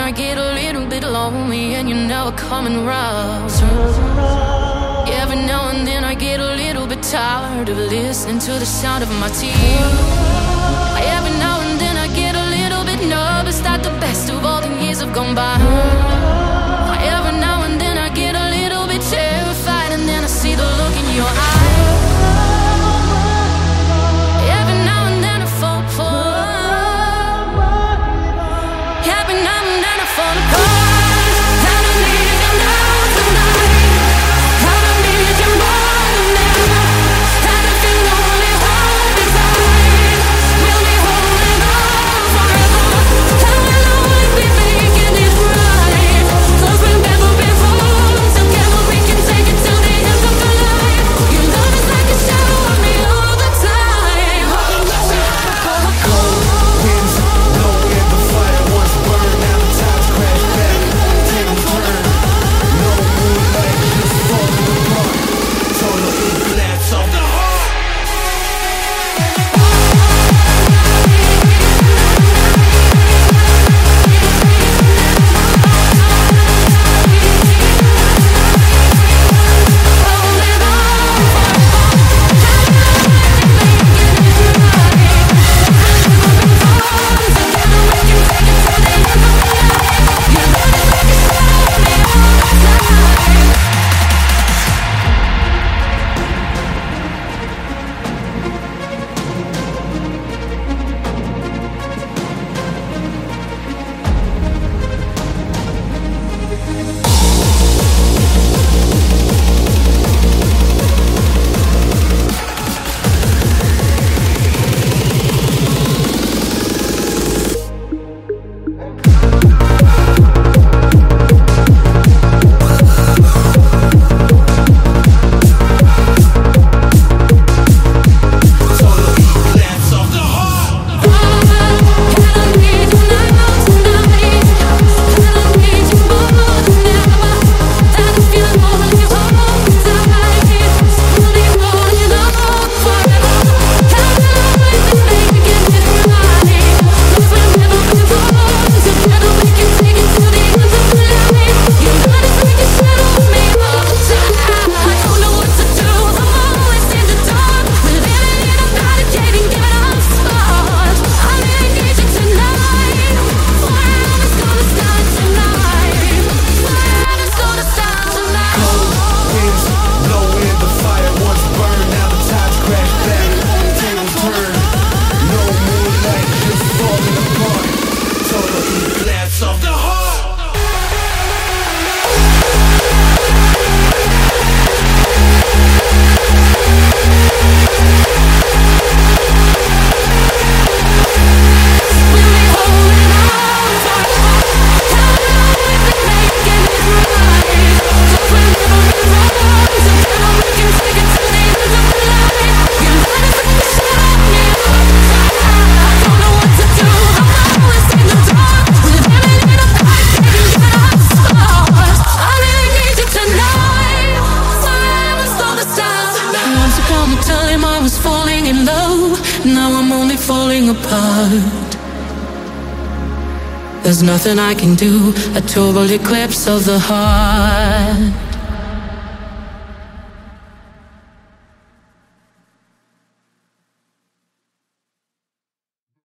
I get a little bit lonely and you're never coming round. Every now and then I get a little bit tired of listening to the sound of my tears. Every now and then I get a little bit nervous that the best of all the years have gone by. Every now and then I get a little bit terrified, and then I see the look in your eyes. Every now and then I fall apart. Every now and then I fall apart. I don't need you now tonight. I don't need you more than ever. I don't feel only hope inside. We'll be holding on forever. I will only be making it right. 'Cause we'll never be wrong. Together we can take it to the end of the line. Your love is like a shadow on me all the time. Cold winds blowing, the fire once burned. Now the tides crash back, take a turn. No moonlight, just falling apart. Total collapse of the heart. There's nothing I can do, a total eclipse of the heart.